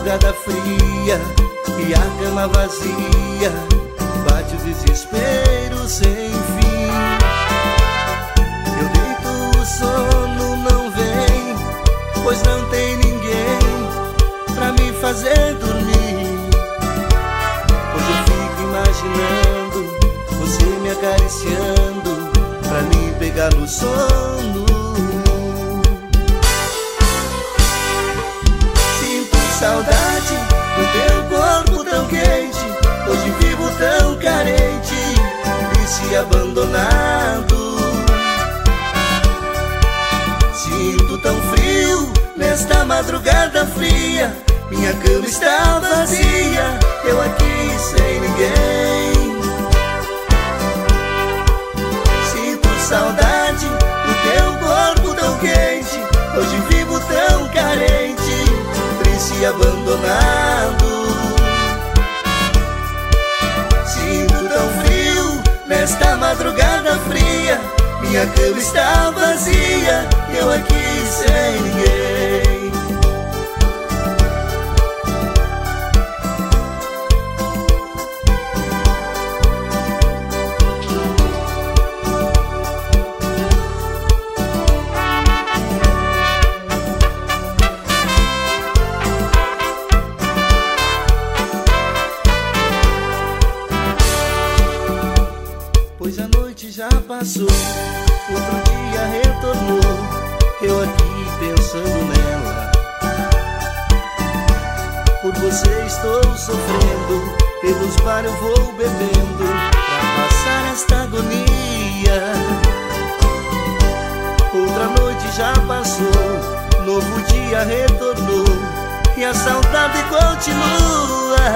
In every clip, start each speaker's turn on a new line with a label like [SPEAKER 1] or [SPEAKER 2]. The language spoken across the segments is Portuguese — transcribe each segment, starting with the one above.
[SPEAKER 1] madrugada fria e a cama vazia, bate o desespero sem fim. Eu deito, o sono não vem, pois não tem ninguém pra me fazer dormir. Hoje eu fico imaginando você me acariciando pra me pegar no sono. Saudade do teu corpo tão quente, hoje vivo tão carente, triste e abandonado. Sinto tão frio nesta madrugada fria, minha cama está vazia, eu aqui sem ninguém. Sinto saudade do teu corpo tão quente, hoje vivo tão carente, e abandonado. Sinto tão frio nesta madrugada fria, minha cama está vazia, eu aqui sem ninguém. Pois a noite já passou, outro dia retornou, eu aqui pensando nela. Por você estou sofrendo, pelos bares eu vou bebendo, pra passar esta agonia. Outra noite já passou, novo dia retornou, e a saudade continua.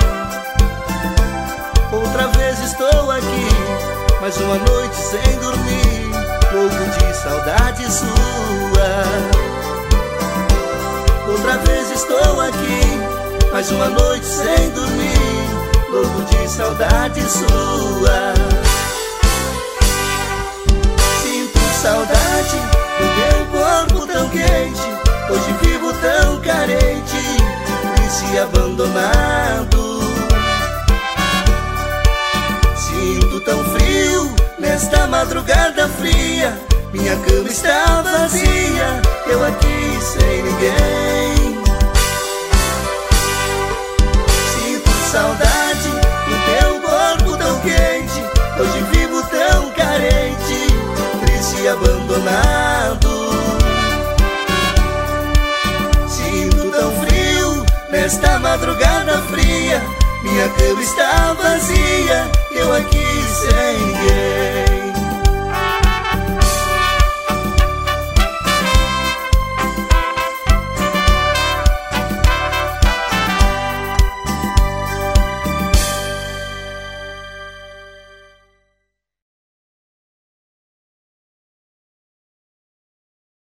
[SPEAKER 1] Outra vez estou aqui, mais uma noite sem dormir, louco de saudade sua. Outra vez estou aqui, mais uma noite sem dormir, louco de saudade sua. Sinto saudade do teu corpo tão quente, hoje vivo tão carente, triste e abandonado. Sinto tão frio nesta madrugada fria, minha cama está vazia, eu aqui sem ninguém. Sinto saudade do teu corpo tão quente, hoje vivo tão carente, triste e abandonado. Sinto tão frio nesta madrugada fria, minha cama está vazia, eu aqui sem ninguém.